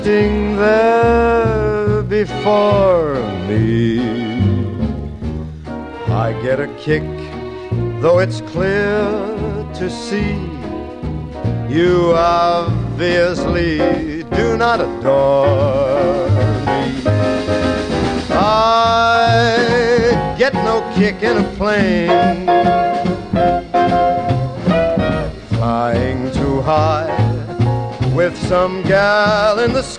sitting there before me. I get a kick, though it's clear to see you obviously do not adore me. I get no kick in a plane flying too high with some gal in the sky.